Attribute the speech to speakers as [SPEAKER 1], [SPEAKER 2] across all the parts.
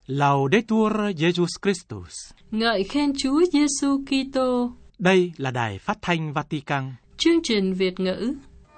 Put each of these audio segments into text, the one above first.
[SPEAKER 1] Laudetur Jesus Christus.
[SPEAKER 2] Ngợi khen Chúa Giêsu Kitô.
[SPEAKER 1] Đây là Đài Phát thanh Vatican.
[SPEAKER 2] Chương trình Việt ngữ.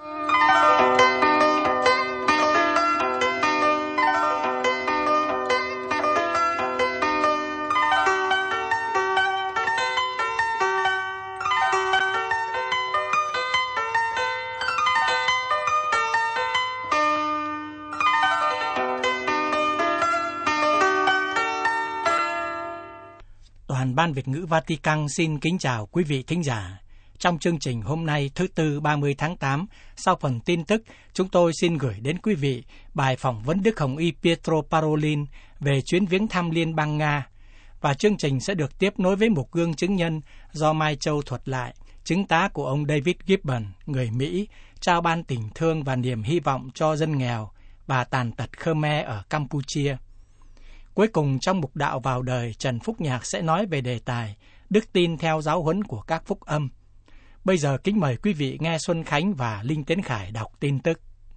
[SPEAKER 1] Đoàn Ban Việt ngữ Vatican xin kính chào quý vị thính giả. Trong chương trình hôm nay thứ Tư 30 tháng 8, sau phần tin tức, chúng tôi xin gửi đến quý vị bài phỏng vấn Đức Hồng Y Pietro Parolin về chuyến viếng thăm Liên bang Nga. Và chương trình sẽ được tiếp nối với một gương chứng nhân do Mai Châu thuật lại, chứng tá của ông David Gibbon, người Mỹ, trao ban tình thương và niềm hy vọng cho dân nghèo và tàn tật Khmer ở Campuchia. Cuối cùng trong mục đạo vào đời, Trần Phúc Nhạc sẽ nói về đề tài Đức tin theo giáo huấn của các phúc âm. Bây giờ kính mời quý vị nghe Xuân Khánh và Linh Tiến Khải đọc tin tức.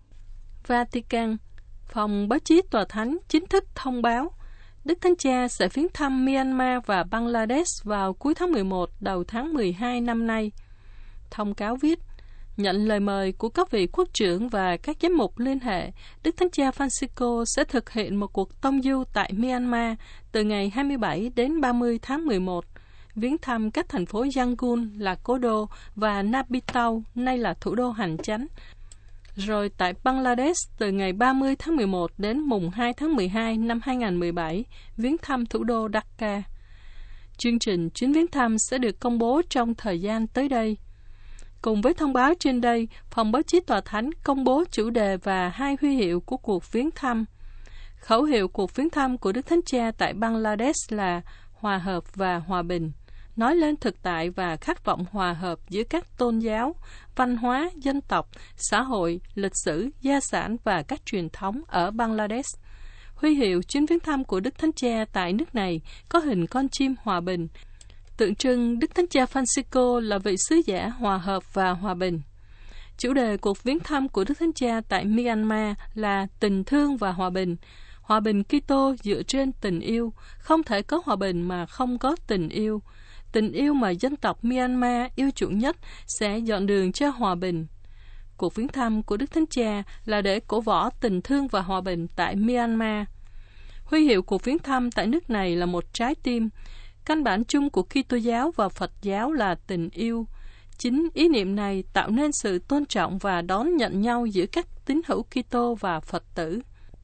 [SPEAKER 2] Vatican, phòng báo chí Tòa Thánh chính thức thông báo Đức Thánh Cha sẽ viếng thăm Myanmar và Bangladesh vào cuối tháng 11, đầu tháng 12 năm nay. Thông cáo viết, nhận lời mời của các vị quốc trưởng và các giám mục liên hệ, Đức Thánh Cha Francisco sẽ thực hiện một cuộc tông du tại Myanmar từ ngày 27 đến 30 tháng 11, viếng thăm các thành phố Yangon là cố đô và Naypyidaw, nay là thủ đô hành chánh. Rồi tại Bangladesh từ ngày 30 tháng 11 đến mùng 2 tháng 12 năm 2017, viếng thăm thủ đô Dhaka. Chương trình chuyến viếng thăm sẽ được công bố trong thời gian tới đây. Cùng với thông báo trên đây, phòng báo chí Tòa Thánh công bố chủ đề và 2 huy hiệu của cuộc viếng thăm. Khẩu hiệu cuộc viếng thăm của Đức Thánh Cha tại Bangladesh là hòa hợp và hòa bình, nói lên thực tại và khát vọng hòa hợp giữa các tôn giáo, văn hóa, dân tộc, xã hội, lịch sử, gia sản và các truyền thống ở Bangladesh. Huy hiệu chuyến viếng thăm của Đức Thánh Cha tại nước này có hình con chim hòa bình, tượng trưng Đức Thánh Cha Francisco là vị sứ giả hòa hợp và hòa bình. Chủ đề cuộc viếng thăm của Đức Thánh Cha tại Myanmar là tình thương và hòa bình. Hòa bình Kitô dựa trên tình yêu, không thể có hòa bình mà không có tình yêu. Tình yêu mà dân tộc Myanmar yêu chuộng nhất sẽ dọn đường cho hòa bình. Cuộc viếng thăm của Đức Thánh Cha là để cổ võ tình thương và hòa bình tại Myanmar. Huy hiệu cuộc viếng thăm tại nước này là một trái tim. Căn bản chung của Kitô giáo và Phật giáo là tình yêu. Chính ý niệm này tạo nên sự tôn trọng và đón nhận nhau giữa các tín hữu Kitô và Phật tử.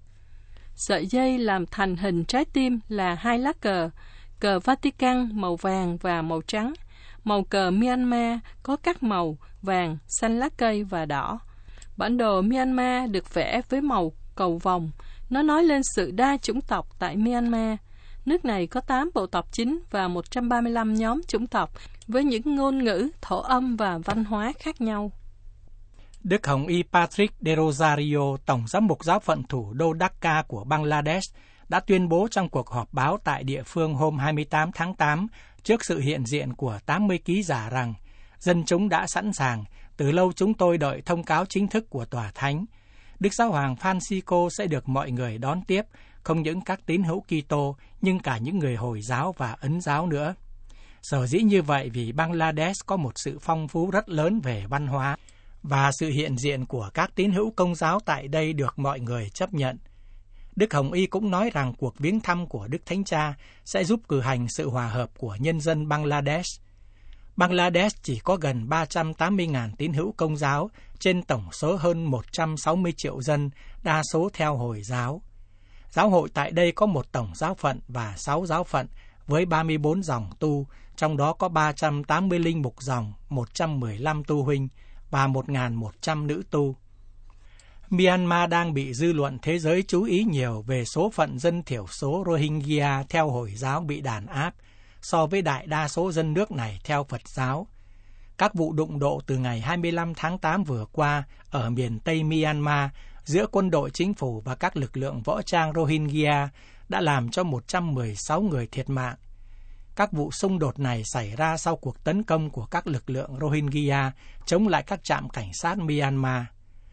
[SPEAKER 2] Sợi dây làm thành hình trái tim là 2 lá cờ, cờ Vatican màu vàng và màu trắng. Màu cờ Myanmar có các màu vàng, xanh lá cây và đỏ. Bản đồ Myanmar được vẽ với màu cầu vồng. Nó nói lên sự đa chủng tộc tại Myanmar. Nước này có 8 bộ tộc chính và 135 nhóm chủng tộc với những ngôn ngữ, thổ âm và văn hóa khác nhau.
[SPEAKER 1] Đức Hồng Y Patrick de Rosario, Tổng giám mục giáo phận thủ đô Dhaka của Bangladesh, đã tuyên bố trong cuộc họp báo tại địa phương hôm 28 tháng 8 trước sự hiện diện của 80 ký giả rằng dân chúng đã sẵn sàng, từ lâu chúng tôi đợi thông cáo chính thức của Tòa Thánh. Đức Giáo hoàng Francisco sẽ được mọi người đón tiếp, không những các tín hữu Kitô nhưng cả những người Hồi giáo và Ấn giáo nữa. Sở dĩ như vậy vì Bangladesh có một sự phong phú rất lớn về văn hóa và sự hiện diện của các tín hữu Công giáo tại đây được mọi người chấp nhận. Đức Hồng Y cũng nói rằng cuộc viếng thăm của Đức Thánh Cha sẽ giúp cử hành sự hòa hợp của nhân dân Bangladesh. Bangladesh chỉ có gần 380.000 tín hữu Công giáo trên tổng số hơn 160 triệu dân, đa số theo Hồi giáo. Giáo hội tại đây có một tổng giáo phận và 6 giáo phận với 34 dòng tu, trong đó có 380 linh mục dòng, 115 tu huynh và 1.100 nữ tu. Myanmar đang bị dư luận thế giới chú ý nhiều về số phận dân thiểu số Rohingya theo Hồi giáo bị đàn áp so với đại đa số dân nước này theo Phật giáo. Các vụ đụng độ từ ngày 25 tháng 8 vừa qua ở miền Tây Myanmar giữa quân đội chính phủ và các lực lượng võ trang Rohingya đã làm cho 116 người thiệt mạng. Các vụ xung đột này xảy ra sau cuộc tấn công của các lực lượng Rohingya chống lại các trạm cảnh sát Myanmar.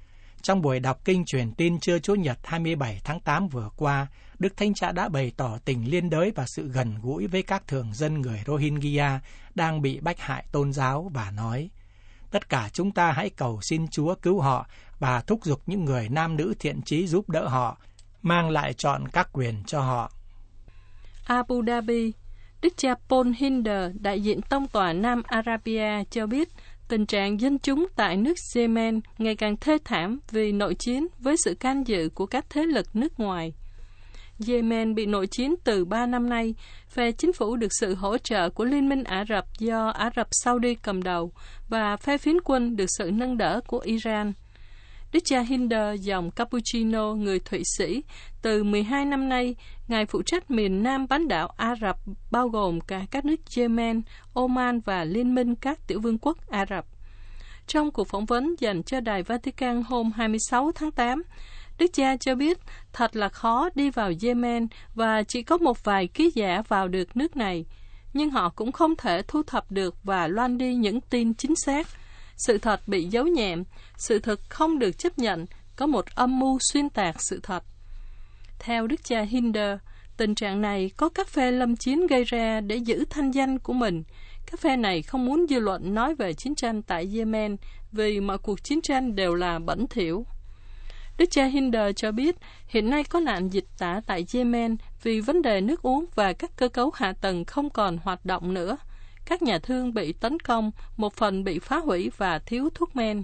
[SPEAKER 1] Trong buổi đọc kinh truyền tin trưa Chủ nhật 27 tháng 8 vừa qua, Đức Thánh Cha đã bày tỏ tình liên đới và sự gần gũi với các thường dân người Rohingya đang bị bách hại tôn giáo và nói: tất cả chúng ta hãy cầu xin Chúa cứu họ và thúc giục những người nam nữ thiện chí giúp đỡ họ, mang lại trọn các quyền cho họ.
[SPEAKER 2] Abu Dhabi, Đức cha Paul Hinder, đại diện tông tòa Nam Arabia cho biết tình trạng dân chúng tại nước Yemen ngày càng thê thảm vì nội chiến với sự can dự của các thế lực nước ngoài. Yemen bị nội chiến từ 3 năm nay, phe chính phủ được sự hỗ trợ của Liên minh Ả Rập do Ả Rập Saudi cầm đầu và phe phiến quân được sự nâng đỡ của Iran. Đức cha Hinder, dòng Cappuccino người Thụy Sĩ, từ 12 năm nay, Ngài phụ trách miền Nam bán đảo Ả Rập bao gồm cả các nước Yemen, Oman và Liên minh các tiểu vương quốc Ả Rập. Trong cuộc phỏng vấn dành cho Đài Vatican hôm 26 tháng 8, Đức cha cho biết thật là khó đi vào Yemen và chỉ có một vài ký giả vào được nước này, nhưng họ cũng không thể thu thập được và loan đi những tin chính xác. Sự thật bị giấu nhẹm, sự thật không được chấp nhận, có một âm mưu xuyên tạc sự thật. Theo Đức cha Hinder, tình trạng này có các phe lâm chiến gây ra để giữ thanh danh của mình. Các phe này không muốn dư luận nói về chiến tranh tại Yemen vì mọi cuộc chiến tranh đều là bẩn thỉu. Đức cha Hinder cho biết hiện nay có nạn dịch tả tại Yemen vì vấn đề nước uống và các cơ cấu hạ tầng không còn hoạt động nữa. Các nhà thương bị tấn công, một phần bị phá hủy và thiếu thuốc men.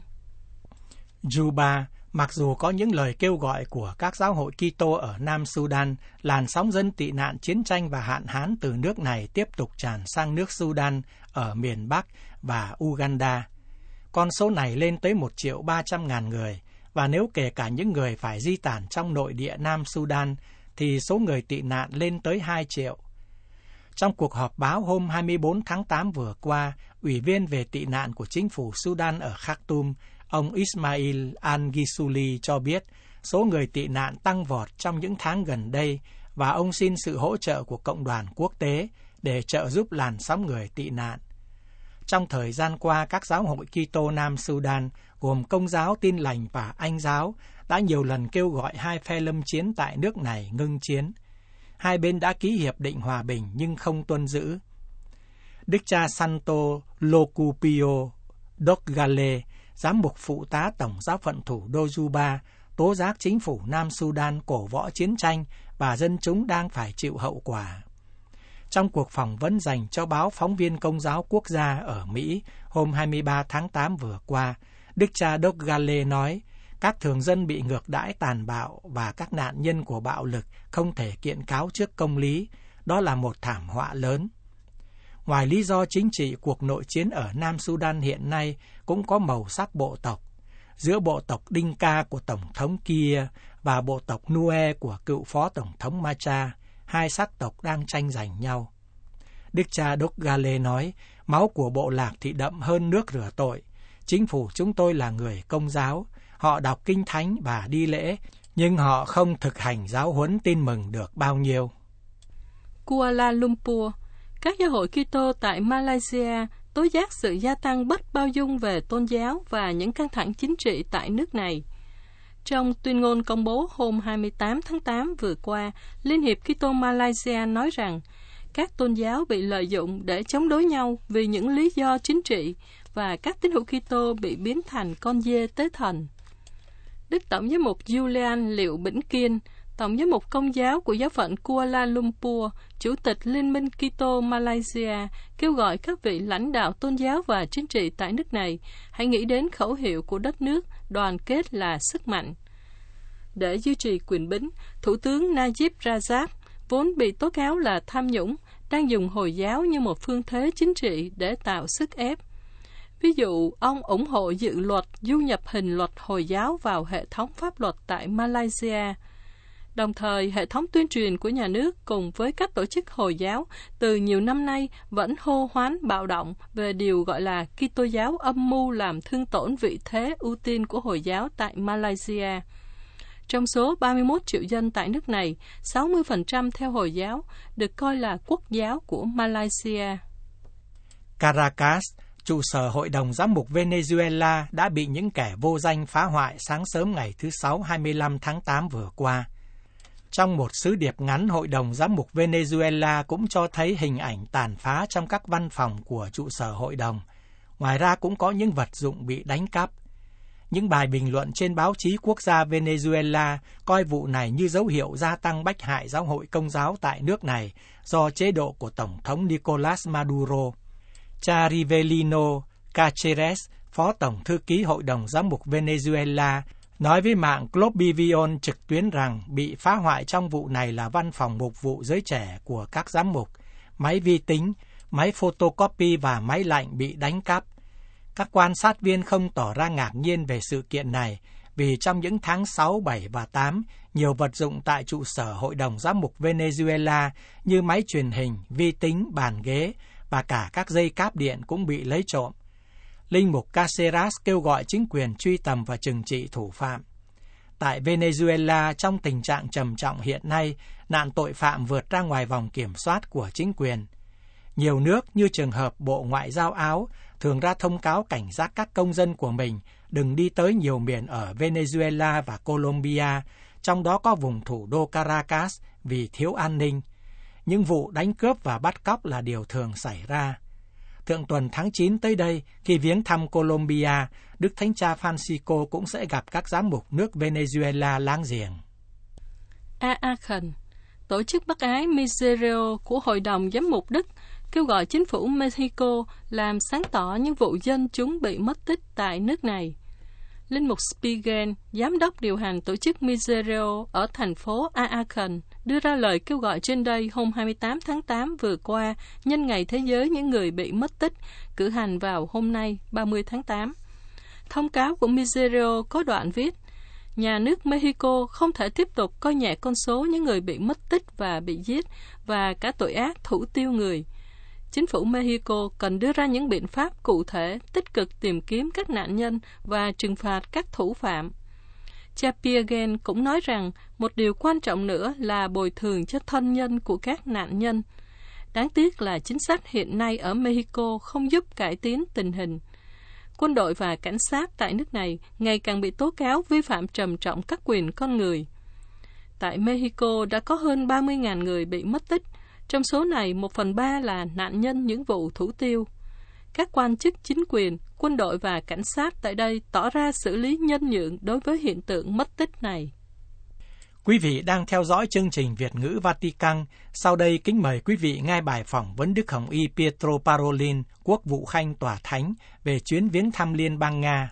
[SPEAKER 1] Juba, mặc dù có những lời kêu gọi của các giáo hội Kitô ở Nam Sudan, làn sóng dân tị nạn chiến tranh và hạn hán từ nước này tiếp tục tràn sang nước Sudan ở miền Bắc và Uganda. Con số này lên tới 1.300.000 người, và nếu kể cả những người phải di tản trong nội địa Nam Sudan, thì số người tị nạn lên tới 2 triệu. Trong cuộc họp báo hôm 24 tháng 8 vừa qua, Ủy viên về tị nạn của chính phủ Sudan ở Khartoum, ông Ismail al-Gisuli cho biết số người tị nạn tăng vọt trong những tháng gần đây và ông xin sự hỗ trợ của cộng đoàn quốc tế để trợ giúp làn sóng người tị nạn. Trong thời gian qua, các giáo hội Kitô Nam Sudan, gồm Công giáo Tin lành và Anh giáo, đã nhiều lần kêu gọi hai phe lâm chiến tại nước này ngưng chiến. Hai bên đã ký hiệp định hòa bình nhưng không tuân giữ. Đức cha Santo Locupio Dogale, giám mục phụ tá Tổng giáo phận thủ đô Juba, tố giác chính phủ Nam Sudan cổ võ chiến tranh và dân chúng đang phải chịu hậu quả. Trong cuộc phỏng vấn dành cho báo Phóng viên Công giáo Quốc gia ở Mỹ hôm 23 tháng 8 vừa qua, Đức cha Dogale nói, các thường dân bị ngược đãi tàn bạo và các nạn nhân của bạo lực không thể kiện cáo trước công lý. Đó là một thảm họa lớn. Ngoài lý do chính trị, cuộc nội chiến ở Nam Sudan hiện nay cũng có màu sắc bộ tộc. Giữa bộ tộc Dinka của Tổng thống Kiir và bộ tộc Nue của cựu Phó Tổng thống Macha, hai sắc tộc đang tranh giành nhau. Đức cha Dogale nói, máu của bộ lạc thì đậm hơn nước rửa tội. Chính phủ chúng tôi là người Công giáo. Họ đọc kinh thánh và đi lễ, nhưng họ không thực hành giáo huấn tin mừng được bao nhiêu.
[SPEAKER 2] Kuala Lumpur, các giáo hội Kitô tại Malaysia tố giác sự gia tăng bất bao dung về tôn giáo và những căng thẳng chính trị tại nước này. Trong tuyên ngôn công bố hôm 28 tháng 8 vừa qua, Liên hiệp Kitô Malaysia nói rằng các tôn giáo bị lợi dụng để chống đối nhau vì những lý do chính trị và các tín hữu Kitô bị biến thành con dê tế thần. Đức Tổng giám mục Julian Liệu Bỉnh Kiên, Tổng giám mục Công giáo của giáo phận Kuala Lumpur, Chủ tịch Liên minh Kitô Malaysia, kêu gọi các vị lãnh đạo tôn giáo và chính trị tại nước này hãy nghĩ đến khẩu hiệu của đất nước, đoàn kết là sức mạnh. Để duy trì quyền bính, Thủ tướng Najib Razak, vốn bị tố cáo là tham nhũng, đang dùng Hồi giáo như một phương thế chính trị để tạo sức ép. Ví dụ, ông ủng hộ dự luật du nhập hình luật Hồi giáo vào hệ thống pháp luật tại Malaysia. Đồng thời, hệ thống tuyên truyền của nhà nước cùng với các tổ chức Hồi giáo từ nhiều năm nay vẫn hô hoán bạo động về điều gọi là Kitô giáo âm mưu làm thương tổn vị thế ưu tiên của Hồi giáo tại Malaysia. Trong số 31 triệu dân tại nước này, 60% theo Hồi giáo, được coi là quốc giáo của Malaysia.
[SPEAKER 1] Caracas, trụ sở Hội đồng Giám mục Venezuela đã bị những kẻ vô danh phá hoại sáng sớm ngày thứ Sáu 25 tháng 8 vừa qua. Trong một sứ điệp ngắn, Hội đồng Giám mục Venezuela cũng cho thấy hình ảnh tàn phá trong các văn phòng của trụ sở hội đồng. Ngoài ra cũng có những vật dụng bị đánh cắp. Những bài bình luận trên báo chí quốc gia Venezuela coi vụ này như dấu hiệu gia tăng bách hại giáo hội Công giáo tại nước này do chế độ của Tổng thống Nicolas Maduro. Cha Rivelino Cáceres, Phó Tổng Thư ký Hội đồng Giám mục Venezuela, nói với mạng Globivion trực tuyến rằng bị phá hoại trong vụ này là văn phòng mục vụ giới trẻ của các giám mục, máy vi tính, máy photocopy và máy lạnh bị đánh cắp. Các quan sát viên không tỏ ra ngạc nhiên về sự kiện này, vì trong những tháng 6, 7 và 8, nhiều vật dụng tại trụ sở Hội đồng Giám mục Venezuela như máy truyền hình, vi tính, bàn ghế và cả các dây cáp điện cũng bị lấy trộm. Linh mục Cáceres kêu gọi chính quyền truy tầm và trừng trị thủ phạm. Tại Venezuela, trong tình trạng trầm trọng hiện nay, nạn tội phạm vượt ra ngoài vòng kiểm soát của chính quyền. Nhiều nước như trường hợp Bộ Ngoại giao Áo thường ra thông cáo cảnh giác các công dân của mình đừng đi tới nhiều miền ở Venezuela và Colombia, trong đó có vùng thủ đô Caracas vì thiếu an ninh. Những vụ đánh cướp và bắt cóc là điều thường xảy ra. Thượng tuần tháng 9 tới đây, khi viếng thăm Colombia, Đức Thánh Cha Francisco cũng sẽ gặp các giám mục nước Venezuela láng giềng.
[SPEAKER 2] Aachen, tổ chức bác ái Miserere của Hội đồng Giám mục Đức, kêu gọi chính phủ Mexico làm sáng tỏ những vụ dân chúng bị mất tích tại nước này. Linh mục Spiegel, giám đốc điều hành tổ chức Miserere ở thành phố Aachen, đưa ra lời kêu gọi trên đây hôm 28 tháng 8 vừa qua nhân ngày Thế giới những người bị mất tích, cử hành vào hôm nay 30 tháng 8. Thông cáo của Miserere có đoạn viết: nhà nước Mexico không thể tiếp tục coi nhẹ con số những người bị mất tích và bị giết và cả tội ác thủ tiêu người. Chính phủ Mexico cần đưa ra những biện pháp cụ thể, tích cực tìm kiếm các nạn nhân và trừng phạt các thủ phạm. Cha Spiegel cũng nói rằng một điều quan trọng nữa là bồi thường cho thân nhân của các nạn nhân. Đáng tiếc là chính sách hiện nay ở Mexico không giúp cải tiến tình hình. Quân đội và cảnh sát tại nước này ngày càng bị tố cáo vi phạm trầm trọng các quyền con người. Tại Mexico đã có hơn 30.000 người bị mất tích, trong số này 1/3 là nạn nhân những vụ thủ tiêu. Các quan chức chính quyền, quân đội và cảnh sát tại đây tỏ ra xử lý nhân nhượng đối với hiện tượng mất tích này.
[SPEAKER 1] Quý vị đang theo dõi chương trình Việt ngữ Vatican. Sau đây kính mời quý vị nghe bài phỏng vấn Đức Hồng Y Pietro Parolin, Quốc vụ Khanh Tòa Thánh về chuyến viếng thăm Liên bang Nga.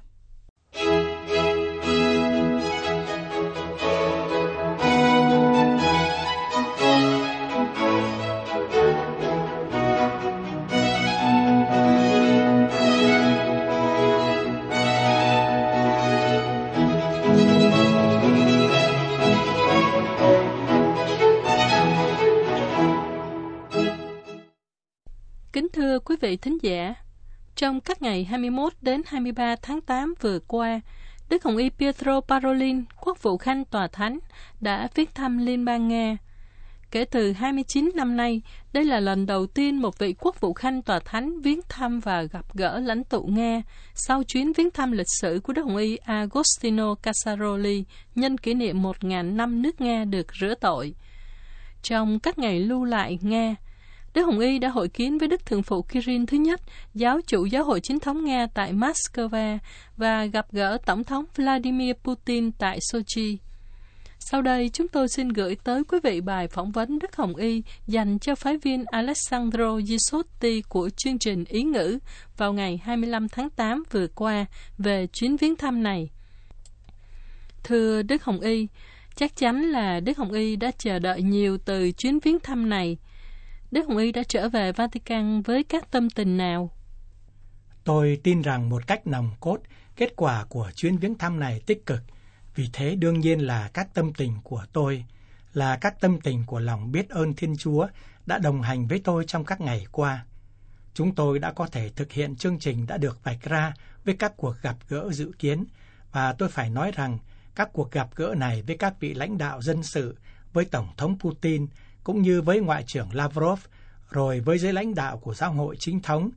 [SPEAKER 2] Kính thưa quý vị thính giả, trong các ngày 21 đến 23 tháng 8 vừa qua, Đức Hồng Y Pietro Parolin, Quốc vụ Khanh Tòa Thánh, đã viếng thăm Liên bang Nga. Kể từ 29 năm nay, đây là lần đầu tiên một vị Quốc vụ Khanh Tòa Thánh viếng thăm và gặp gỡ lãnh tụ Nga sau chuyến viếng thăm lịch sử của Đức Hồng Y Agostino Casaroli nhân kỷ niệm 1.000 năm nước Nga được rửa tội. Trong các ngày lưu lại Nga, Đức Hồng Y đã hội kiến với Đức Thượng phụ Kirill thứ nhất, giáo chủ Giáo hội Chính thống Nga tại Moscow và gặp gỡ Tổng thống Vladimir Putin tại Sochi. Sau đây, chúng tôi xin gửi tới quý vị bài phỏng vấn Đức Hồng Y dành cho phái viên Alessandro Gisotti của chương trình Ý ngữ vào ngày 25 tháng 8 vừa qua về chuyến viếng thăm này. Thưa Đức Hồng Y, chắc chắn là Đức Hồng Y đã chờ đợi nhiều từ chuyến viếng thăm này. Đức Hồng Y đã trở về Vatican với các tâm tình nào?
[SPEAKER 1] Tôi tin rằng một cách nòng cốt, kết quả của chuyến viếng thăm này tích cực. Vì thế đương nhiên là các tâm tình của tôi, là các tâm tình của lòng biết ơn Thiên Chúa đã đồng hành với tôi trong các ngày qua. Chúng tôi đã có thể thực hiện chương trình đã được vạch ra với các cuộc gặp gỡ dự kiến, và tôi phải nói rằng các cuộc gặp gỡ này với các vị lãnh đạo dân sự, với Tổng thống Putin, cũng như với Ngoại trưởng Lavrov, rồi với giới lãnh đạo của Giáo hội Chính thống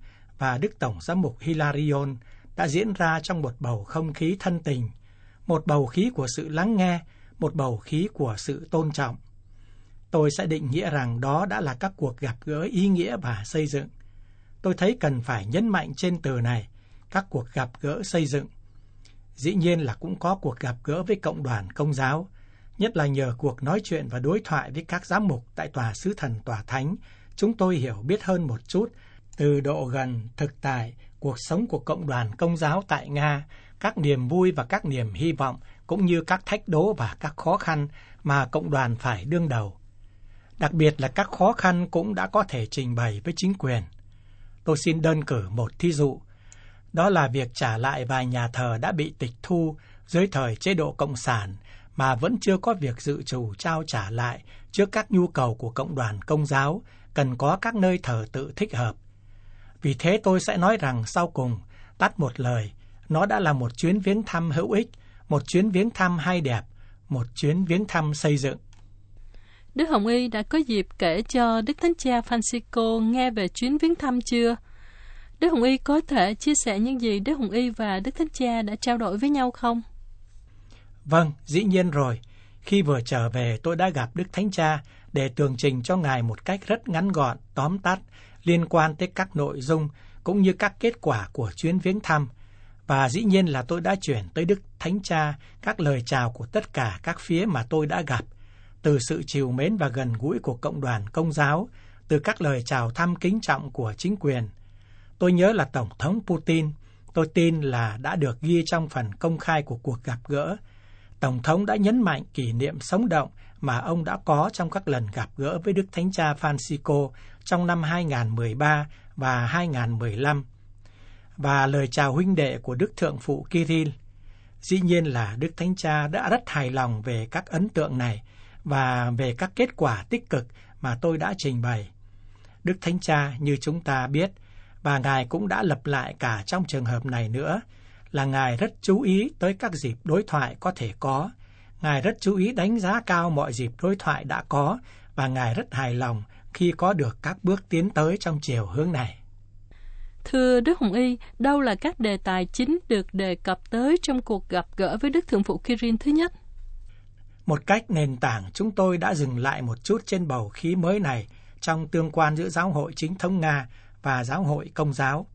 [SPEAKER 1] và Đức Tổng giám mục Hilarion đã diễn ra trong một bầu không khí thân tình, một bầu khí của sự lắng nghe, một bầu khí của sự tôn trọng. Tôi sẽ định nghĩa rằng đó đã là các cuộc gặp gỡ ý nghĩa và xây dựng. Tôi thấy cần phải nhấn mạnh trên từ này, các cuộc gặp gỡ xây dựng. Dĩ nhiên là cũng có cuộc gặp gỡ với cộng đoàn Công giáo, nhất là nhờ cuộc nói chuyện và đối thoại với các giám mục tại Tòa Sứ Thần Tòa Thánh, chúng tôi hiểu biết hơn một chút từ độ gần thực tại cuộc sống của cộng đoàn Công giáo tại Nga, các niềm vui và các niềm hy vọng, cũng như các thách đố và các khó khăn mà cộng đoàn phải đương đầu. Đặc biệt là các khó khăn cũng đã có thể trình bày với chính quyền. Tôi xin đơn cử một thí dụ, đó là việc trả lại vài nhà thờ đã bị tịch thu dưới thời chế độ Cộng sản mà vẫn chưa có việc dự trù trao trả lại trước các nhu cầu của cộng đoàn Công giáo, cần có các nơi thờ tự thích hợp. Vì thế tôi sẽ nói rằng sau cùng, tắt một lời, nó đã là một chuyến viếng thăm hữu ích, một chuyến viếng thăm hay đẹp, một chuyến viếng thăm xây dựng.
[SPEAKER 2] Đức Hồng Y đã có dịp kể cho Đức Thánh Cha Francisco nghe về chuyến viếng thăm chưa? Đức Hồng Y có thể chia sẻ những gì Đức Hồng Y và Đức Thánh Cha đã trao đổi với nhau không?
[SPEAKER 1] Vâng, dĩ nhiên rồi. Khi vừa trở về, tôi đã gặp Đức Thánh Cha để tường trình cho Ngài một cách rất ngắn gọn, tóm tắt, liên quan tới các nội dung cũng như các kết quả của chuyến viếng thăm. Và dĩ nhiên là tôi đã chuyển tới Đức Thánh Cha các lời chào của tất cả các phía mà tôi đã gặp, từ sự trìu mến và gần gũi của cộng đoàn Công giáo, từ các lời chào thăm kính trọng của chính quyền. Tôi nhớ là Tổng thống Putin, tôi tin là đã được ghi trong phần công khai của cuộc gặp gỡ. Tổng thống đã nhấn mạnh kỷ niệm sống động mà ông đã có trong các lần gặp gỡ với Đức Thánh Cha Francisco trong năm 2013 và 2015, và lời chào huynh đệ của Đức Thượng phụ Kirill. Dĩ nhiên là Đức Thánh Cha đã rất hài lòng về các ấn tượng này và về các kết quả tích cực mà tôi đã trình bày. Đức Thánh Cha, như chúng ta biết, và Ngài cũng đã lặp lại cả trong trường hợp này nữa, là Ngài rất chú ý tới các dịp đối thoại có thể có. Ngài rất chú ý đánh giá cao mọi dịp đối thoại đã có, và Ngài rất hài lòng khi có được các bước tiến tới trong chiều hướng này.
[SPEAKER 2] Thưa Đức Hồng Y, đâu là các đề tài chính được đề cập tới trong cuộc gặp gỡ với Đức Thượng phụ Kirill thứ nhất?
[SPEAKER 1] Một cách nền tảng, chúng tôi đã dừng lại một chút trên bầu khí mới này trong tương quan giữa giáo hội chính thống Nga và giáo hội Công giáo.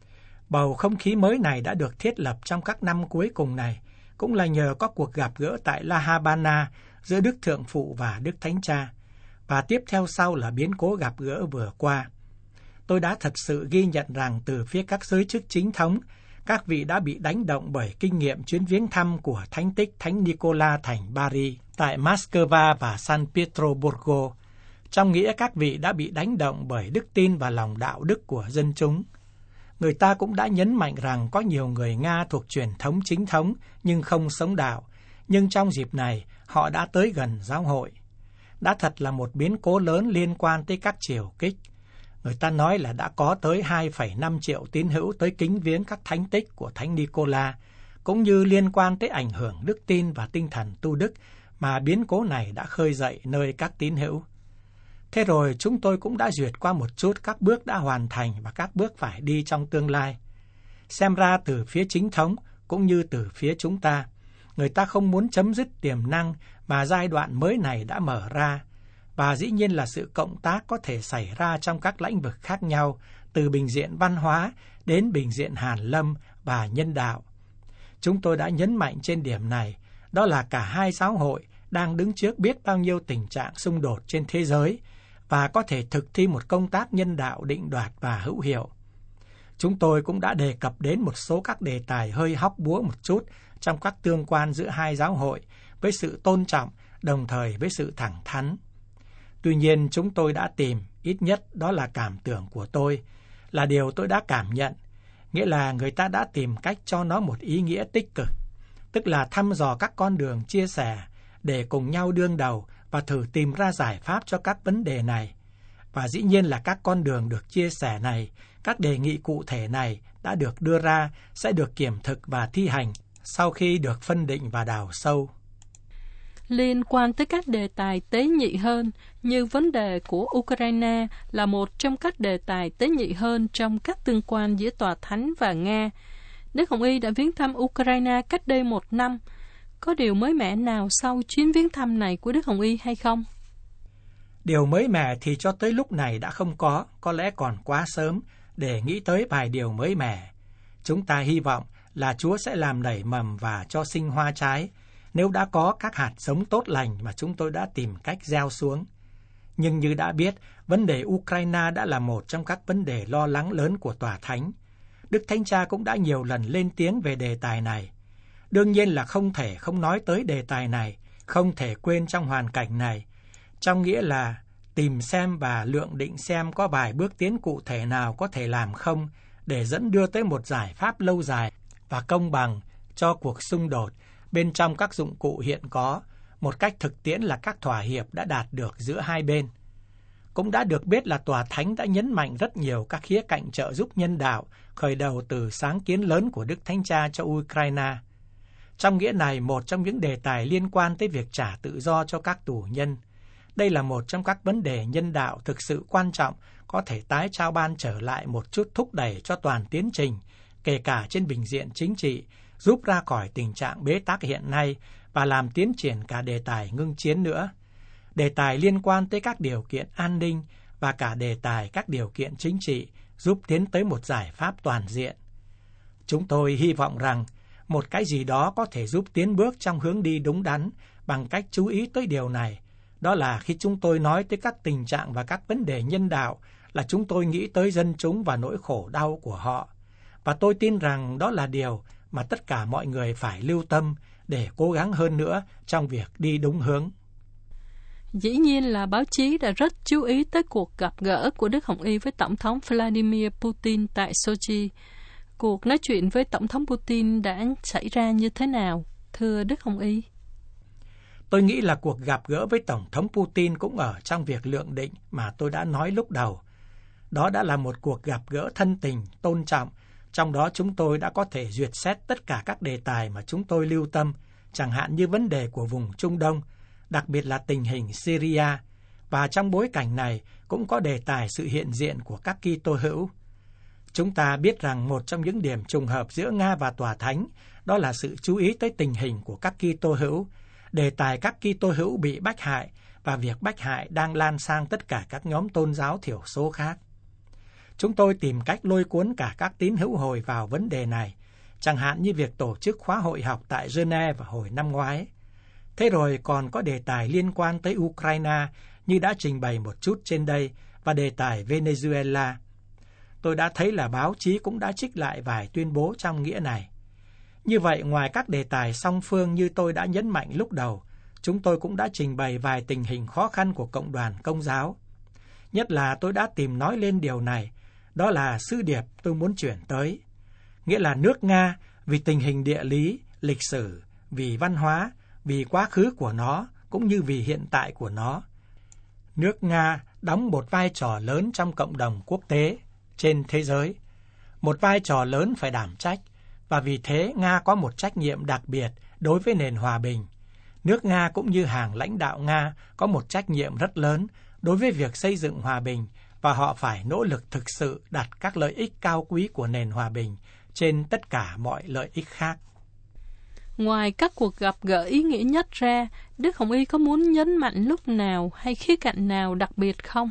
[SPEAKER 1] Bầu không khí mới này đã được thiết lập trong các năm cuối cùng này, cũng là nhờ có cuộc gặp gỡ tại La Habana giữa Đức Thượng phụ và Đức Thánh Cha, và tiếp theo sau là biến cố gặp gỡ vừa qua. Tôi đã thật sự ghi nhận rằng từ phía các giới chức chính thống, các vị đã bị đánh động bởi kinh nghiệm chuyến viếng thăm của Thánh tích Thánh Nicola thành Bari, tại Moscow và San Pietroburgo. Trong nghĩa các vị đã bị đánh động bởi đức tin và lòng đạo đức của dân chúng. Người ta cũng đã nhấn mạnh rằng có nhiều người Nga thuộc truyền thống chính thống nhưng không sống đạo, nhưng trong dịp này họ đã tới gần giáo hội. Đã thật là một biến cố lớn liên quan tới các triều kích. Người ta nói là đã có tới 2,5 triệu tín hữu tới kính viếng các thánh tích của Thánh Nicola, cũng như liên quan tới ảnh hưởng đức tin và tinh thần tu đức mà biến cố này đã khơi dậy nơi các tín hữu. Thế rồi chúng tôi cũng đã duyệt qua một chút các bước đã hoàn thành và các bước phải đi trong tương lai. Xem ra từ phía chính thống cũng như từ phía chúng ta, người ta không muốn chấm dứt tiềm năng mà giai đoạn mới này đã mở ra, và dĩ nhiên là sự cộng tác có thể xảy ra trong các lĩnh vực khác nhau, từ bình diện văn hóa đến bình diện hàn lâm và nhân đạo. Chúng tôi đã nhấn mạnh trên điểm này, đó là cả hai giáo hội đang đứng trước biết bao nhiêu tình trạng xung đột trên thế giới và có thể thực thi một công tác nhân đạo định đoạt và hữu hiệu. Chúng tôi cũng đã đề cập đến một số các đề tài hơi hóc búa một chút trong các tương quan giữa hai giáo hội với sự tôn trọng, đồng thời với sự thẳng thắn. Tuy nhiên chúng tôi đã tìm, ít nhất đó là cảm tưởng của tôi, là điều tôi đã cảm nhận, nghĩa là người ta đã tìm cách cho nó một ý nghĩa tích cực, tức là thăm dò các con đường chia sẻ để cùng nhau đương đầu và thử tìm ra giải pháp cho các vấn đề này. Và dĩ nhiên là các con đường được chia sẻ này, các đề nghị cụ thể này đã được đưa ra, sẽ được kiểm thực và thi hành sau khi được phân định và đào sâu.
[SPEAKER 2] liên quan tới các đề tài tế nhị hơn, như vấn đề của Ukraine là một trong các đề tài tế nhị hơn trong các tương quan giữa Tòa Thánh và Nga. Đức Hồng Y đã viếng thăm Ukraine cách đây 1 năm. Có điều mới mẻ nào sau chuyến viếng thăm này của Đức Hồng Y hay không?
[SPEAKER 1] Điều mới mẻ thì cho tới lúc này đã không có lẽ còn quá sớm để nghĩ tới vài điều mới mẻ. Chúng ta hy vọng là Chúa sẽ làm nảy mầm và cho sinh hoa trái, nếu đã có các hạt giống tốt lành mà chúng tôi đã tìm cách gieo xuống. Nhưng như đã biết, vấn đề Ukraine đã là một trong các vấn đề lo lắng lớn của Tòa Thánh. Đức Thánh Cha cũng đã nhiều lần lên tiếng về đề tài này. Đương nhiên là không thể không nói tới đề tài này, không thể quên trong hoàn cảnh này, trong nghĩa là tìm xem và lượng định xem có vài bước tiến cụ thể nào có thể làm không để dẫn đưa tới một giải pháp lâu dài và công bằng cho cuộc xung đột bên trong các dụng cụ hiện có, một cách thực tiễn là các thỏa hiệp đã đạt được giữa hai bên. Cũng đã được biết là Tòa Thánh đã nhấn mạnh rất nhiều các khía cạnh trợ giúp nhân đạo, khởi đầu từ sáng kiến lớn của Đức Thánh Cha cho Ukraine. Trong nghĩa này, một trong những đề tài liên quan tới việc trả tự do cho các tù nhân. Đây là một trong các vấn đề nhân đạo thực sự quan trọng, có thể tái trao ban trở lại một chút thúc đẩy cho toàn tiến trình, kể cả trên bình diện chính trị, giúp ra khỏi tình trạng bế tắc hiện nay và làm tiến triển cả đề tài ngưng chiến nữa. Đề tài liên quan tới các điều kiện an ninh và cả đề tài các điều kiện chính trị giúp tiến tới một giải pháp toàn diện. Chúng tôi hy vọng rằng một cái gì đó có thể giúp tiến bước trong hướng đi đúng đắn bằng cách chú ý tới điều này. Đó là khi chúng tôi nói tới các tình trạng và các vấn đề nhân đạo là chúng tôi nghĩ tới dân chúng và nỗi khổ đau của họ. Và tôi tin rằng đó là điều mà tất cả mọi người phải lưu tâm để cố gắng hơn nữa trong việc đi đúng hướng.
[SPEAKER 2] Dĩ nhiên là báo chí đã rất chú ý tới cuộc gặp gỡ của Đức Hồng Y với Tổng thống Vladimir Putin tại Sochi. Cuộc nói chuyện với Tổng thống Putin đã xảy ra như thế nào, thưa Đức Hồng Y?
[SPEAKER 1] Tôi nghĩ là cuộc gặp gỡ với Tổng thống Putin cũng ở trong việc lượng định mà tôi đã nói lúc đầu. Đó đã là một cuộc gặp gỡ thân tình, tôn trọng, trong đó chúng tôi đã có thể duyệt xét tất cả các đề tài mà chúng tôi lưu tâm, chẳng hạn như vấn đề của vùng Trung Đông, đặc biệt là tình hình Syria, và trong bối cảnh này cũng có đề tài sự hiện diện của các Kitô hữu. Chúng ta biết rằng một trong những điểm trùng hợp giữa Nga và Tòa Thánh đó là sự chú ý tới tình hình của các Kitô hữu, đề tài các Kitô hữu bị bách hại và việc bách hại đang lan sang tất cả các nhóm tôn giáo thiểu số khác. Chúng tôi tìm cách lôi cuốn cả các tín hữu hồi vào vấn đề này, chẳng hạn như việc tổ chức khóa hội học tại Geneva vào hồi năm ngoái. Thế rồi còn có đề tài liên quan tới Ukraine như đã trình bày một chút trên đây và đề tài Venezuela. Tôi đã thấy là báo chí cũng đã trích lại vài tuyên bố trong nghĩa này. Như vậy, ngoài các đề tài song phương như tôi đã nhấn mạnh lúc đầu, chúng tôi cũng đã trình bày vài tình hình khó khăn của cộng đoàn Công giáo. Nhất là tôi đã tìm nói lên điều này, đó là sứ điệp tôi muốn chuyển tới. Nghĩa là nước Nga vì tình hình địa lý, lịch sử, vì văn hóa, vì quá khứ của nó cũng như vì hiện tại của nó. Nước Nga đóng một vai trò lớn trong cộng đồng quốc tế, trên thế giới. Một vai trò lớn phải đảm trách, và vì thế Nga có một trách nhiệm đặc biệt đối với nền hòa bình. Nước Nga cũng như hàng lãnh đạo Nga có một trách nhiệm rất lớn đối với việc xây dựng hòa bình, và họ phải nỗ lực thực sự đặt các lợi ích cao quý của nền hòa bình trên tất cả mọi lợi ích khác.
[SPEAKER 2] Ngoài các cuộc gặp gỡ ý nghĩa nhất ra, Đức Hồng Y có muốn nhấn mạnh lúc nào hay khía cạnh nào đặc biệt không?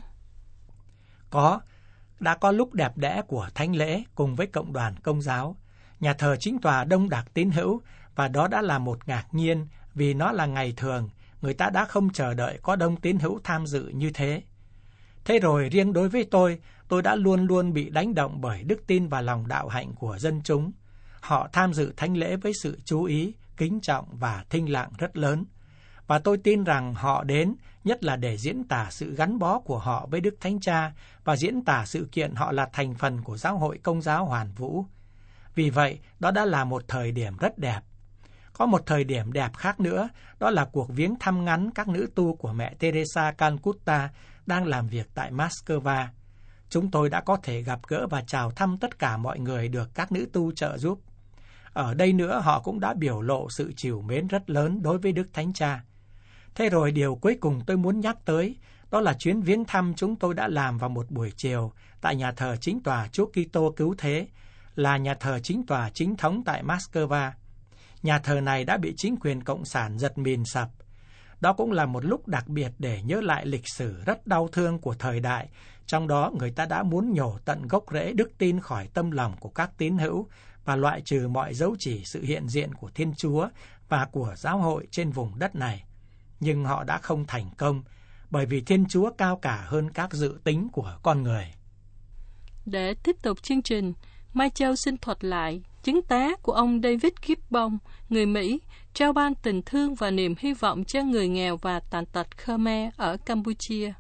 [SPEAKER 1] Đã có lúc đẹp đẽ của thánh lễ cùng với cộng đoàn Công giáo. Nhà thờ chính tòa đông đặc tín hữu, và đó đã là một ngạc nhiên vì nó là ngày thường, người ta đã không chờ đợi có đông tín hữu tham dự như thế. Thế rồi riêng đối với tôi đã luôn luôn bị đánh động bởi đức tin và lòng đạo hạnh của dân chúng. Họ tham dự thánh lễ với sự chú ý, kính trọng và thinh lặng rất lớn. Và tôi tin rằng họ đến nhất là để diễn tả sự gắn bó của họ với Đức Thánh Cha và diễn tả sự kiện họ là thành phần của giáo hội Công giáo hoàn vũ. Vì vậy, đó đã là một thời điểm rất đẹp. Có một thời điểm đẹp khác nữa, đó là cuộc viếng thăm ngắn các nữ tu của mẹ Teresa Calcutta đang làm việc tại Moscow. Chúng tôi đã có thể gặp gỡ và chào thăm tất cả mọi người được các nữ tu trợ giúp. Ở đây nữa họ cũng đã biểu lộ sự trìu mến rất lớn đối với Đức Thánh Cha. Thế rồi điều cuối cùng tôi muốn nhắc tới, đó là chuyến viếng thăm chúng tôi đã làm vào một buổi chiều tại nhà thờ chính tòa Chúa Kitô Cứu Thế, là nhà thờ chính tòa chính thống tại Moscow. Nhà thờ này đã bị chính quyền Cộng sản giật mìn sập. Đó cũng là một lúc đặc biệt để nhớ lại lịch sử rất đau thương của thời đại, trong đó người ta đã muốn nhổ tận gốc rễ đức tin khỏi tâm lòng của các tín hữu và loại trừ mọi dấu chỉ sự hiện diện của Thiên Chúa và của giáo hội trên vùng đất này. Nhưng họ đã không thành công, bởi vì Thiên Chúa cao cả hơn các dự tính của con người.
[SPEAKER 2] Để tiếp tục chương trình, Mai Châu xin thuật lại chứng tá của ông David Gibbon, người Mỹ, trao ban tình thương và niềm hy vọng cho người nghèo và tàn tật Khmer ở Campuchia.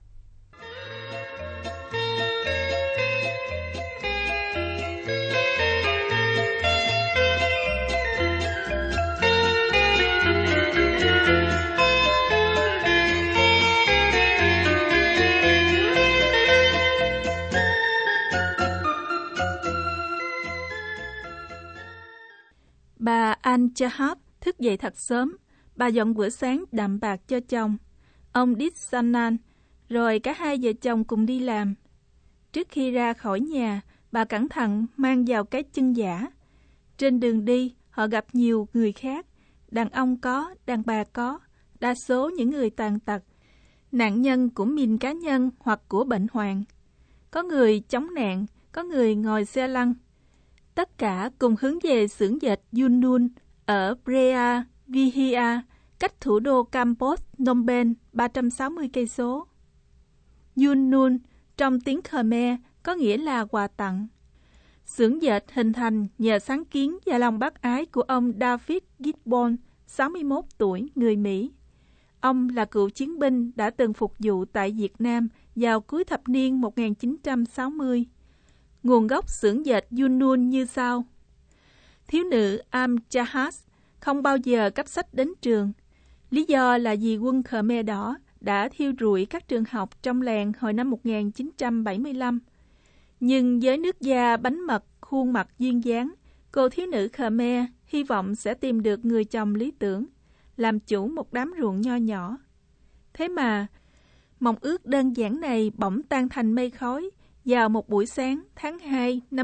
[SPEAKER 3] Bà Al-Jahab thức dậy thật sớm. Bà dọn bữa sáng đạm bạc cho chồng, ông Ditsanan, rồi cả hai vợ chồng cùng đi làm. Trước khi ra khỏi nhà, bà cẩn thận mang vào cái chân giả. Trên đường đi, họ gặp nhiều người khác. Đàn ông có, đàn bà có, đa số những người tàn tật, nạn nhân của mìn cá nhân hoặc của bệnh hoạn. Có người chống nạn, có người ngồi xe lăn. Tất cả cùng hướng về xưởng dệt Yunnan ở Preah Vihear, cách thủ đô Campuchia, Phnom Penh 360 cây số. Yunnan trong tiếng Khmer có nghĩa là quà tặng. Xưởng dệt hình thành nhờ sáng kiến và lòng bác ái của ông David Gibbon, 61 tuổi, người Mỹ. Ông là cựu chiến binh đã từng phục vụ tại Việt Nam vào cuối thập niên 1960. Nguồn gốc xưởng dệt Yunnan như sau. Thiếu nữ Al-Jahab không bao giờ cấp sách đến trường. Lý do là vì quân Khmer Đỏ đã thiêu rụi các trường học trong làng hồi năm 1975. Nhưng với nước da bánh mật, khuôn mặt duyên dáng, cô thiếu nữ Khmer hy vọng sẽ tìm được người chồng lý tưởng, làm chủ một đám ruộng nho nhỏ. Thế mà, mong ước đơn giản này bỗng tan thành mây khói vào một buổi sáng tháng 2 năm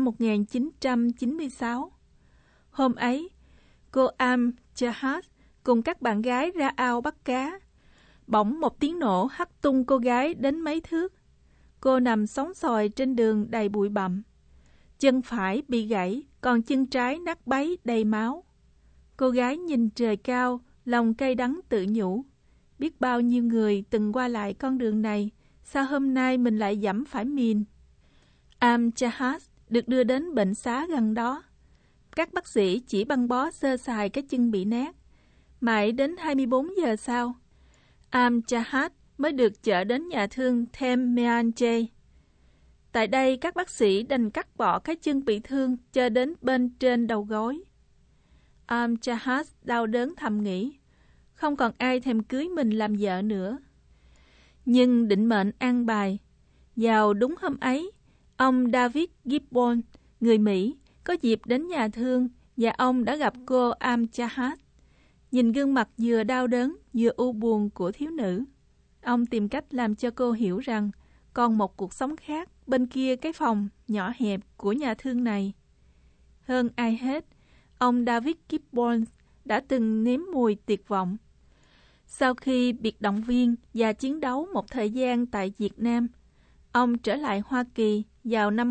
[SPEAKER 3] 1996. Hôm ấy, cô Al-Jahab cùng các bạn gái ra ao bắt cá. Bỗng một tiếng nổ hất tung cô gái đến mấy thước. Cô nằm xóng xoài trên đường đầy bụi bặm. Chân phải bị gãy, còn chân trái nát bấy đầy máu. Cô gái nhìn trời cao, lòng cay đắng tự nhủ. Biết bao nhiêu người từng qua lại con đường này, sao hôm nay mình lại dẫm phải mìn? Al-Jahab được đưa đến bệnh xá gần đó. Các bác sĩ chỉ băng bó sơ sài cái chân bị nát. Mãi đến 24 giờ sau, Al-Jahab mới được chở đến nhà thương Them Meanche. Tại đây, các bác sĩ đành cắt bỏ cái chân bị thương cho đến bên trên đầu gối. Al-Jahab đau đớn thầm nghĩ, không còn ai thèm cưới mình làm vợ nữa. Nhưng định mệnh an bài. Vào đúng hôm ấy, ông David Gibbon, người Mỹ, có dịp đến nhà thương và ông đã gặp cô Al-Jahab. Nhìn gương mặt vừa đau đớn vừa u buồn của thiếu nữ, ông tìm cách làm cho cô hiểu rằng còn một cuộc sống khác bên kia cái phòng nhỏ hẹp của nhà thương này. Hơn ai hết, ông David Gibbon đã từng nếm mùi tuyệt vọng. Sau khi biệt động viên và chiến đấu một thời gian tại Việt Nam, ông trở lại Hoa Kỳ vào năm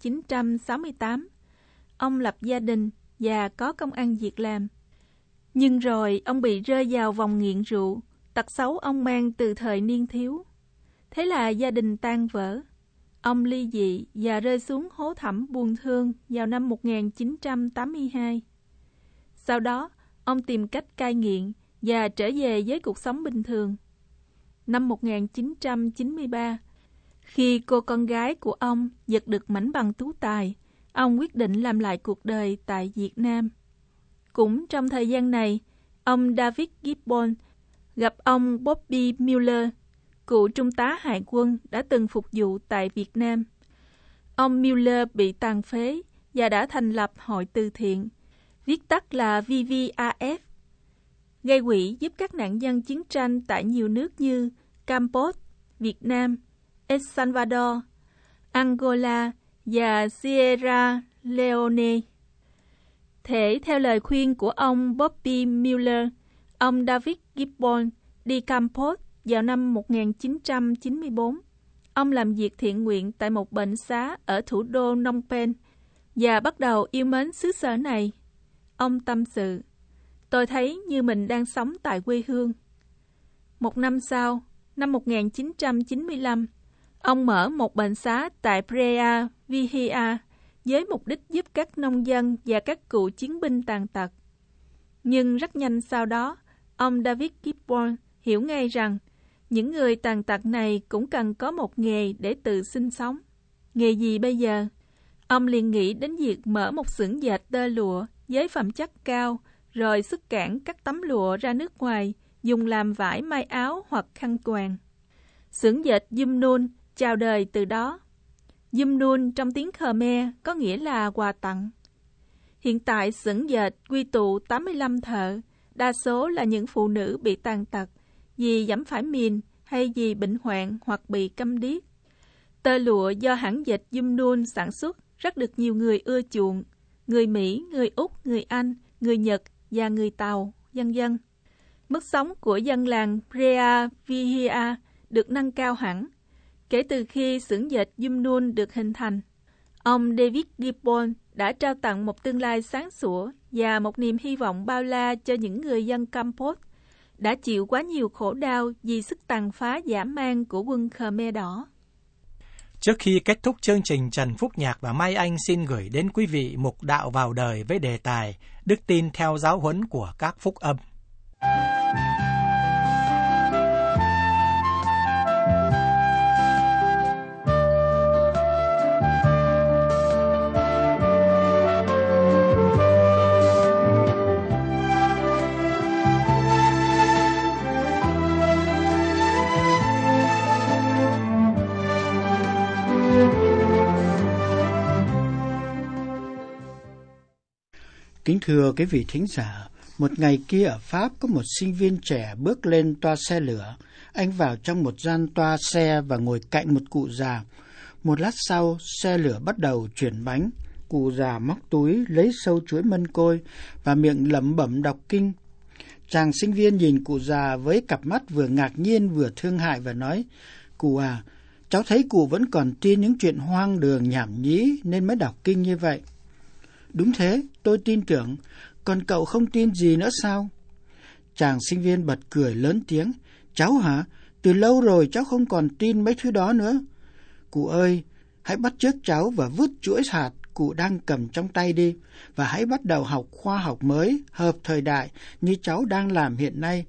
[SPEAKER 3] 1968. Ông lập gia đình và có công ăn việc làm. Nhưng rồi ông bị rơi vào vòng nghiện rượu, tật xấu ông mang từ thời niên thiếu. Thế là gia đình tan vỡ. Ông ly dị và rơi xuống hố thẳm buồn thương vào năm 1982. Sau đó, ông tìm cách cai nghiện và trở về với cuộc sống bình thường. Năm 1993, khi cô con gái của ông giật được mảnh bằng tú tài, ông quyết định làm lại cuộc đời tại Việt Nam. Cũng trong thời gian này, ông David Gibbon gặp ông Bobby Mueller, cựu trung tá hải quân đã từng phục vụ tại Việt Nam. Ông Mueller bị tàn phế và đã thành lập hội từ thiện, viết tắt là VVAF. gây quỹ giúp các nạn nhân chiến tranh tại nhiều nước như Campuchia, Việt Nam, El Salvador, Angola và Sierra Leone. Thể theo lời khuyên của ông Bobby Mueller, ông David Gibbon đi Campuchia vào năm 1994. Ông làm việc thiện nguyện tại một bệnh xá ở thủ đô Phnom Penh và bắt đầu yêu mến xứ sở này. Ông tâm sự, tôi thấy như mình đang sống tại quê hương. Một năm sau, năm 1995, ông mở một bệnh xá tại Preah Vihear với mục đích giúp các nông dân và các cựu chiến binh tàn tật. Nhưng rất nhanh sau đó, ông David Gibbon hiểu ngay rằng những người tàn tật này cũng cần có một nghề để tự sinh sống. Nghề gì bây giờ? Ông liền nghĩ đến việc mở một xưởng dệt tơ lụa với phẩm chất cao, rồi xuất cảng các tấm lụa ra nước ngoài, dùng làm vải may áo hoặc khăn quàng. Xưởng dệt Yumnun chào đời từ đó. Yumnun trong tiếng Khmer có nghĩa là quà tặng. Hiện tại xưởng dệt quy tụ 85 thợ, đa số là những phụ nữ bị tàn tật vì giẫm phải mìn hay vì bệnh hoạn hoặc bị câm điếc. Tơ lụa do hãng dệt Yumnun sản xuất rất được nhiều người ưa chuộng, người Mỹ, người Úc, người Anh, người Nhật và người Tàu, vân vân. Mức sống của dân làng Preah Vihear được nâng cao hẳn kể từ khi xưởng dệt Yumnun được hình thành. Ông David Gibbon đã trao tặng một tương lai sáng sủa và một niềm hy vọng bao la cho những người dân Campuchia đã chịu quá nhiều khổ đau vì sức tàn phá dã man của quân Khmer Đỏ.
[SPEAKER 1] Trước khi kết thúc chương trình, Trần Phúc Nhạc và Mai Anh xin gửi đến quý vị mục đạo vào đời với đề tài Đức tin theo giáo huấn của các phúc âm.
[SPEAKER 4] Kính thưa quý vị thính giả, một ngày kia ở Pháp có một sinh viên trẻ bước lên toa xe lửa. Anh vào trong một gian toa xe và ngồi cạnh một cụ già. Một lát sau, xe lửa bắt đầu chuyển bánh. Cụ già móc túi, lấy sâu chuối mân côi và miệng lẩm bẩm đọc kinh. Chàng sinh viên nhìn cụ già với cặp mắt vừa ngạc nhiên vừa thương hại và nói, cụ à, cháu thấy cụ vẫn còn tin những chuyện hoang đường nhảm nhí nên mới đọc kinh như vậy. Đúng thế, tôi tin tưởng, còn cậu không tin gì nữa sao? Chàng sinh viên bật cười lớn tiếng, cháu hả? Từ lâu rồi cháu không còn tin mấy thứ đó nữa. Cụ ơi, hãy bắt chước cháu và vứt chuỗi hạt cụ đang cầm trong tay đi, và hãy bắt đầu học khoa học mới, hợp thời đại như cháu đang làm hiện nay.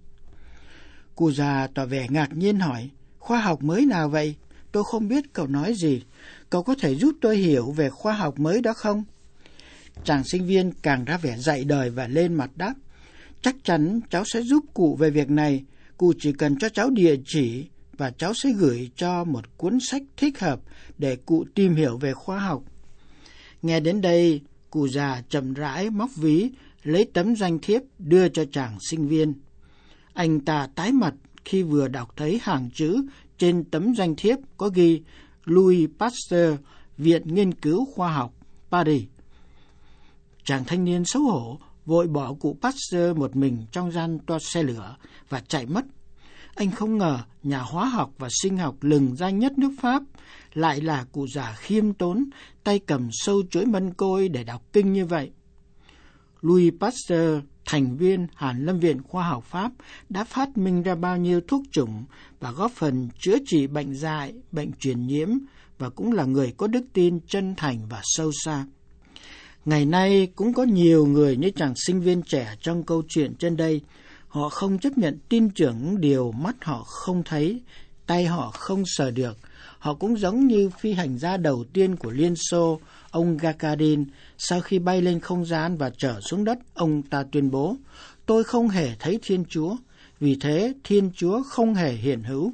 [SPEAKER 4] Cụ già tỏ vẻ ngạc nhiên hỏi, khoa học mới nào vậy? Tôi không biết cậu nói gì. Cậu có thể giúp tôi hiểu về khoa học mới đó không? Chàng sinh viên càng ra vẻ dạy đời và lên mặt đáp, chắc chắn cháu sẽ giúp cụ về việc này. Cụ chỉ cần cho cháu địa chỉ và cháu sẽ gửi cho một cuốn sách thích hợp để cụ tìm hiểu về khoa học. Nghe đến đây, cụ già chậm rãi móc ví, lấy tấm danh thiếp đưa cho chàng sinh viên. Anh ta tái mặt khi vừa đọc thấy hàng chữ trên tấm danh thiếp có ghi Louis Pasteur, Viện Nghiên cứu Khoa học, Paris. Chàng thanh niên xấu hổ vội bỏ cụ Pasteur một mình trong gian toa xe lửa và chạy mất. Anh không ngờ nhà hóa học và sinh học lừng danh nhất nước Pháp lại là cụ già khiêm tốn, tay cầm sâu chuỗi mân côi để đọc kinh như vậy. Louis Pasteur, thành viên Hàn Lâm Viện Khoa học Pháp, đã phát minh ra bao nhiêu thuốc chủng và góp phần chữa trị bệnh dại, bệnh truyền nhiễm, và cũng là người có đức tin chân thành và sâu xa. Ngày nay cũng có nhiều người như chàng sinh viên trẻ trong câu chuyện trên đây. Họ không chấp nhận tin tưởng những điều mắt họ không thấy, tay họ không sờ được. Họ cũng giống như phi hành gia đầu tiên của Liên Xô, ông Gagarin. Sau khi bay lên không gian và trở xuống đất, ông ta tuyên bố, tôi không hề thấy Thiên Chúa, vì thế Thiên Chúa không hề hiện hữu.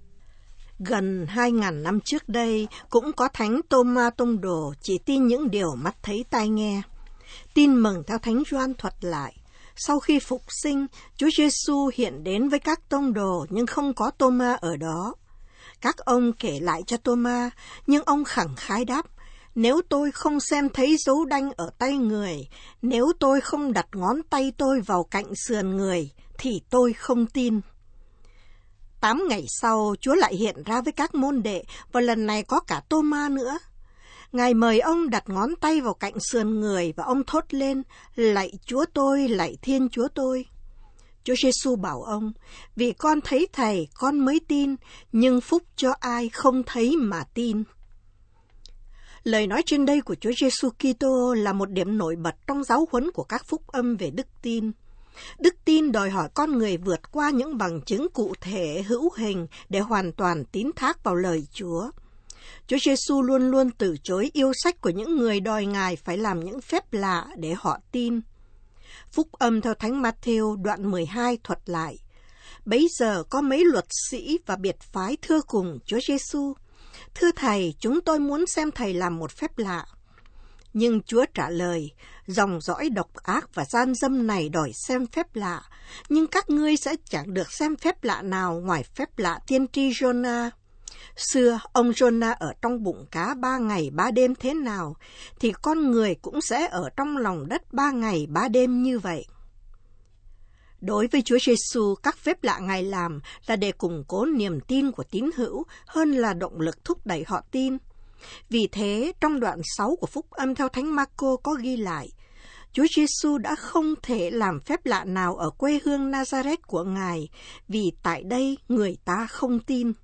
[SPEAKER 5] Gần 2.000 năm trước đây, cũng có Thánh Tô-ma Tông Đồ chỉ tin những điều mắt thấy tai nghe. Tin mừng theo Thánh Gioan thuật lại, Sau khi phục sinh, Chúa Giêsu hiện đến với các tông đồ nhưng không có Tô-ma ở đó. Các ông kể lại cho Tô-ma, nhưng ông khẳng khái đáp: nếu tôi không xem thấy dấu đanh ở tay người, nếu tôi không đặt ngón tay tôi vào cạnh sườn người, thì tôi không tin. 8 ngày sau, Chúa lại hiện ra với các môn đệ, và lần này có cả Tô-ma nữa. Ngài mời ông đặt ngón tay vào cạnh sườn người, và ông thốt lên: lạy Chúa tôi, lạy Thiên Chúa tôi. Chúa Giêsu bảo ông: vì con thấy Thầy, con mới tin, nhưng phúc cho ai không thấy mà tin. Lời nói trên đây của Chúa Giêsu Kitô là một điểm nổi bật trong giáo huấn của các phúc âm về đức tin. Đức tin đòi hỏi con người vượt qua những bằng chứng cụ thể hữu hình để hoàn toàn tín thác vào lời Chúa. Chúa Giêsu luôn luôn từ chối yêu sách của những người đòi Ngài phải làm những phép lạ để họ tin. Phúc âm theo Thánh Ma-thêu đoạn 12 thuật lại: bấy giờ có mấy luật sĩ và biệt phái thưa cùng Chúa Giêsu: thưa Thầy, chúng tôi muốn xem Thầy làm một phép lạ. Nhưng Chúa trả lời: dòng dõi độc ác và gian dâm này đòi xem phép lạ, nhưng các ngươi sẽ chẳng được xem phép lạ nào ngoài phép lạ tiên tri Giô-na. Xưa ông Giô-na ở trong bụng cá 3 ngày 3 đêm thế nào, thì con người cũng sẽ ở trong lòng đất 3 ngày 3 đêm như vậy. Đối với Chúa Giêsu, các phép lạ Ngài làm là để củng cố niềm tin của tín hữu hơn là động lực thúc đẩy họ tin. Vì thế, trong đoạn 6 của Phúc âm theo Thánh Ma-cô có ghi lại: Chúa Giêsu đã không thể làm phép lạ nào ở quê hương Nazareth của Ngài, vì tại đây người ta không tin.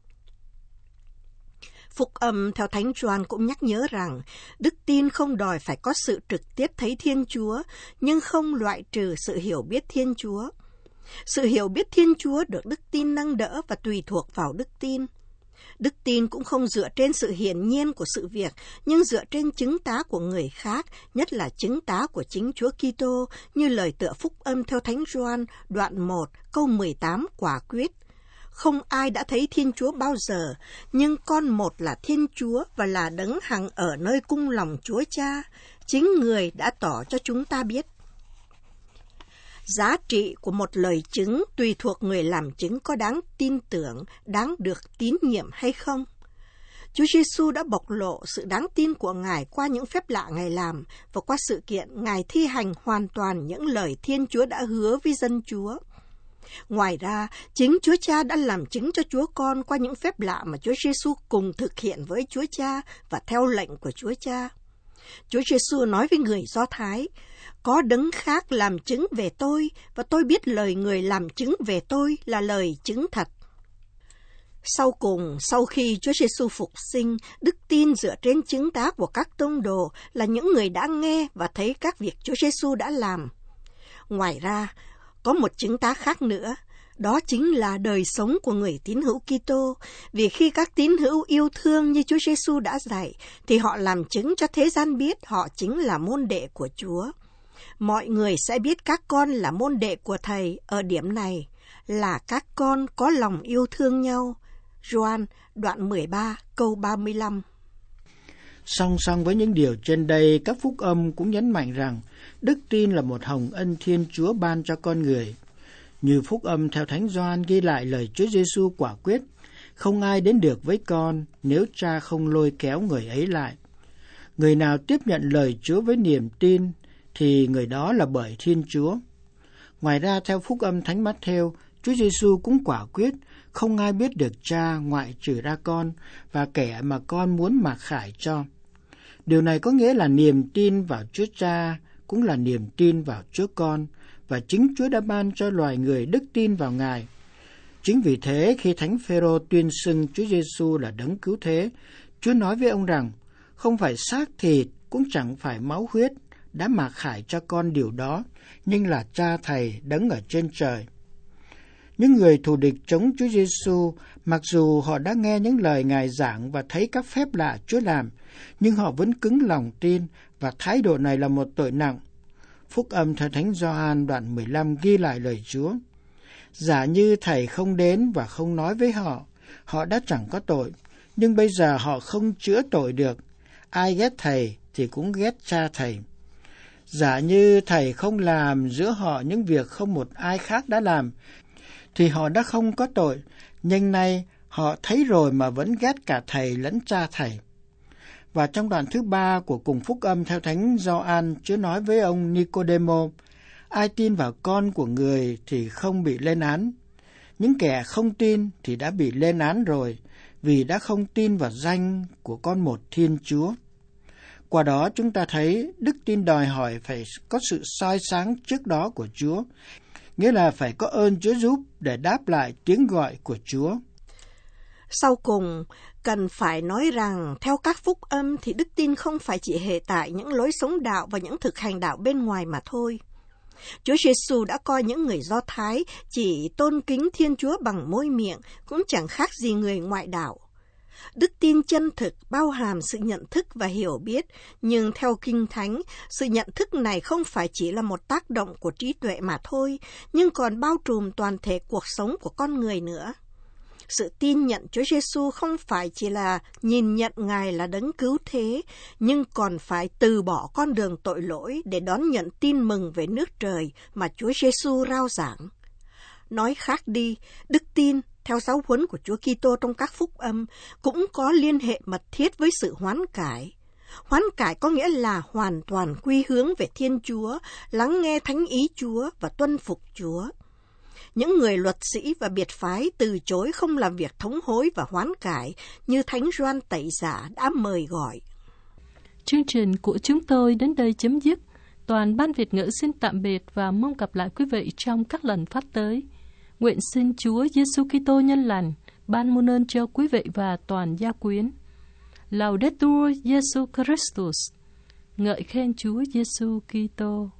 [SPEAKER 5] Phúc âm theo Thánh Gioan cũng nhắc nhớ rằng đức tin không đòi phải có sự trực tiếp thấy Thiên Chúa, nhưng không loại trừ sự hiểu biết Thiên Chúa. Sự hiểu biết Thiên Chúa được đức tin nâng đỡ và tùy thuộc vào đức tin. Đức tin cũng không dựa trên sự hiển nhiên của sự việc, nhưng dựa trên chứng tá của người khác, nhất là chứng tá của chính Chúa Kitô, như lời tựa Phúc âm theo Thánh Gioan đoạn 1 câu 18 quả quyết: không ai đã thấy Thiên Chúa bao giờ, nhưng con một là Thiên Chúa và là đấng hằng ở nơi cung lòng Chúa Cha, chính người đã tỏ cho chúng ta biết. Giá trị của một lời chứng tùy thuộc người làm chứng có đáng tin tưởng, đáng được tín nhiệm hay không. Chúa Giêsu đã bộc lộ sự đáng tin của Ngài qua những phép lạ Ngài làm và qua sự kiện Ngài thi hành hoàn toàn những lời Thiên Chúa đã hứa với dân Chúa. Ngoài ra, chính Chúa Cha đã làm chứng cho Chúa Con qua những phép lạ mà Chúa Giêsu cùng thực hiện với Chúa Cha và theo lệnh của Chúa Cha. Chúa Giêsu nói với người Do Thái: có đấng khác làm chứng về tôi, và tôi biết lời người làm chứng về tôi là lời chứng thật. Sau cùng, sau khi Chúa Giêsu phục sinh, đức tin dựa trên chứng tá của các tông đồ là những người đã nghe và thấy các việc Chúa Giêsu đã làm. Ngoài ra, có một chứng tá khác nữa, đó chính là đời sống của người tín hữu Kitô, vì khi các tín hữu yêu thương như Chúa Giêsu đã dạy, thì họ làm chứng cho thế gian biết họ chính là môn đệ của Chúa. Mọi người sẽ biết các con là môn đệ của Thầy ở điểm này, là các con có lòng yêu thương nhau. Gioan đoạn 13 câu 35.
[SPEAKER 4] Song song với những điều trên đây, các phúc âm cũng nhấn mạnh rằng đức tin là một hồng ân Thiên Chúa ban cho con người. Như phúc âm theo Thánh Gioan ghi lại lời Chúa Giêsu quả quyết: không ai đến được với con nếu Cha không lôi kéo người ấy lại. Người nào tiếp nhận lời Chúa với niềm tin thì người đó là bởi Thiên Chúa. Ngoài ra, theo phúc âm Thánh Ma-thêu, Chúa Giêsu cũng quả quyết: không ai biết được Cha ngoại trừ ra con và kẻ mà con muốn mặc khải cho. Điều này có nghĩa là niềm tin vào Chúa Cha cũng là niềm tin vào Chúa Con, và chính Chúa đã ban cho loài người đức tin vào Ngài. Chính vì thế, khi Thánh Phêrô tuyên xưng Chúa Giêsu là đấng cứu thế, Chúa nói với ông rằng: không phải xác thịt cũng chẳng phải máu huyết đã mặc khải cho con điều đó, nhưng là Cha Thầy đấng ở trên trời. Những người thù địch chống Chúa Giêsu, mặc dù họ đã nghe những lời Ngài giảng và thấy các phép lạ Chúa làm, nhưng họ vẫn cứng lòng tin, và thái độ này là một tội nặng. Phúc âm theo Thánh Gioan đoạn 15 ghi lại lời Chúa: giả như Thầy không đến và không nói với họ, họ đã chẳng có tội, nhưng bây giờ họ không chữa tội được. Ai ghét Thầy thì cũng ghét Cha Thầy. Giả như Thầy không làm giữa họ những việc không một ai khác đã làm, thì họ đã không có tội, nhưng nay họ thấy rồi mà vẫn ghét cả Thầy lẫn Cha Thầy. Và trong đoạn thứ 3 của cùng phúc âm theo Thánh Gioan, Chúa nói với ông Nicodemo: ai tin vào Con của người thì không bị lên án. Những kẻ không tin thì đã bị lên án rồi, vì đã không tin vào danh của Con một Thiên Chúa. Qua đó chúng ta thấy đức tin đòi hỏi phải có sự soi sáng trước đó của Chúa, nghĩa là phải có ơn Chúa giúp để đáp lại tiếng gọi của Chúa.
[SPEAKER 5] Sau cùng, cần phải nói rằng theo các phúc âm thì đức tin không phải chỉ hệ tại những lối sống đạo và những thực hành đạo bên ngoài mà thôi. Chúa Giêsu đã coi những người Do Thái chỉ tôn kính Thiên Chúa bằng môi miệng cũng chẳng khác gì người ngoại đạo. Đức tin chân thực bao hàm sự nhận thức và hiểu biết, nhưng theo Kinh Thánh, sự nhận thức này không phải chỉ là một tác động của trí tuệ mà thôi, nhưng còn bao trùm toàn thể cuộc sống của con người nữa. Sự tin nhận Chúa Giêsu không phải chỉ là nhìn nhận Ngài là đấng cứu thế, nhưng còn phải từ bỏ con đường tội lỗi để đón nhận tin mừng về nước trời mà Chúa Giêsu rao giảng. Nói khác đi, đức tin theo giáo huấn của Chúa Kitô trong các phúc âm cũng có liên hệ mật thiết với sự hoán cải. Hoán cải có nghĩa là hoàn toàn quy hướng về Thiên Chúa, lắng nghe thánh ý Chúa và tuân phục Chúa. Những người luật sĩ và biệt phái từ chối không làm việc thống hối và hoán cải như Thánh Gioan Tẩy Giả đã mời gọi.
[SPEAKER 2] Chương trình của chúng tôi đến đây chấm dứt. Toàn ban Việt ngữ xin tạm biệt và mong gặp lại quý vị trong các lần phát tới. Nguyện xin Chúa Giêsu Kitô nhân lành ban muôn ơn cho quý vị và toàn gia quyến. Laudetur Jesu Christus. Ngợi khen Chúa Giêsu Kitô.